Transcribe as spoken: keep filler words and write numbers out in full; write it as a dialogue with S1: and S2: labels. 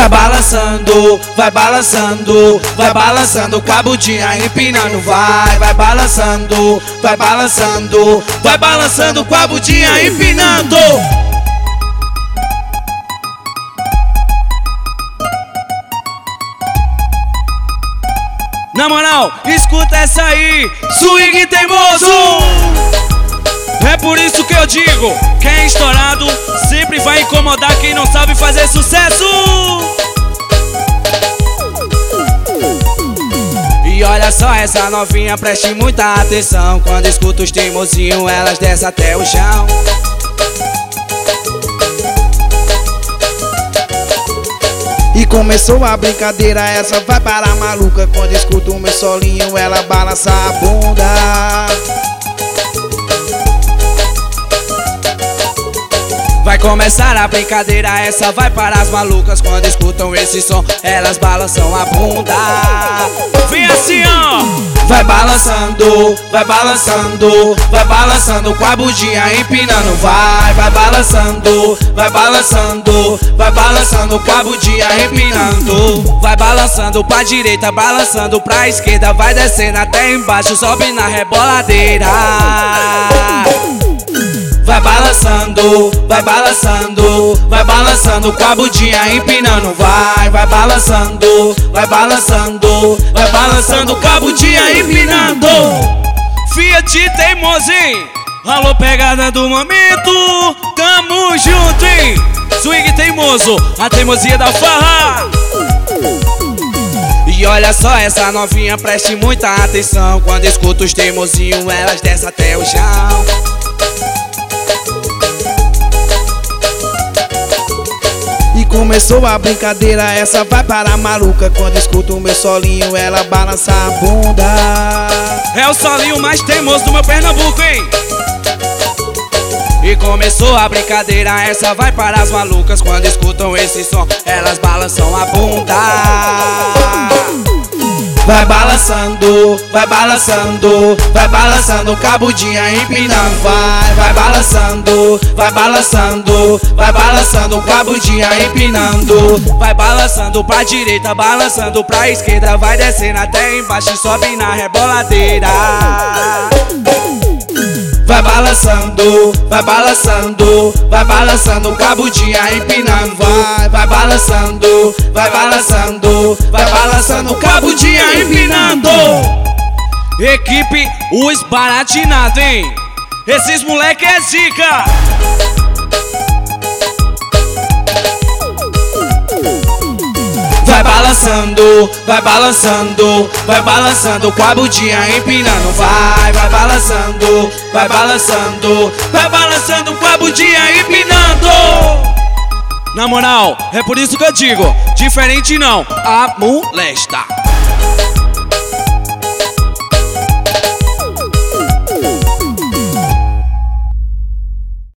S1: Vai balançando, vai balançando, vai balançando com a bundinha empinando. Vai, vai balançando, vai balançando, vai balançando com a bundinha empinando. Na moral, escuta essa aí, swing teimoso. É por isso que eu digo, quem é estourado sempre vai incomodar quem não sabe fazer sucesso. E olha só essa novinha, preste muita atenção. Quando escuta os teimosinhos, elas descem até o chão. E começou a brincadeira, essa vai para a maluca. Quando escuta o meu solinho, ela balança a bunda. Vai começar a brincadeira, essa vai para as malucas. Quando escutam esse som, elas balançam a bunda. Vem assim, ó. Vai balançando, vai balançando, vai balançando com a bundinha empinando. Vai, vai balançando, vai balançando, vai balançando com a bundinha empinando. Vai balançando pra direita, balançando pra esquerda. Vai descendo até embaixo, sobe na reboladeira. Vai balançando, vai balançando, vai balançando com a bundinha empinando. Vai, vai balançando, vai balançando, vai balançando com a bundinha empinando. Fiat teimosinho, alô pegada do momento, tamo junto, hein? Swing teimoso, a teimosia da farra. E olha só essa novinha, preste muita atenção. Quando escuta os teimosinhos, elas descem até o chão. E começou a brincadeira, essa vai para a maluca. Quando escuta o meu solinho, ela balança a bunda. É o solinho mais teimoso do meu Pernambuco, hein? E começou a brincadeira, essa vai para as malucas. Quando escutam esse som, elas balançam a bunda. Vai balançando, vai balançando, vai balançando com a bundinha empinando. Vai, vai balançando, vai balançando, vai balançando com a bundinha empinando. Vai balançando pra direita, balançando pra esquerda. Vai descendo até embaixo e sobe na reboladeira. Vai balançando, vai balançando, vai balançando com a bundinha empinando. Vai, vai balançando, vai balançando, vai balançando com a bundinha empinando. Equipe Os Baratinados, hein? Esses moleque é zica. Vai balançando, vai balançando, vai balançando com a bundinha empinando. Vai, vai balançando, vai balançando, vai balançando com a bundinha empinando. Na moral, é por isso que eu digo, diferente não, a molesta.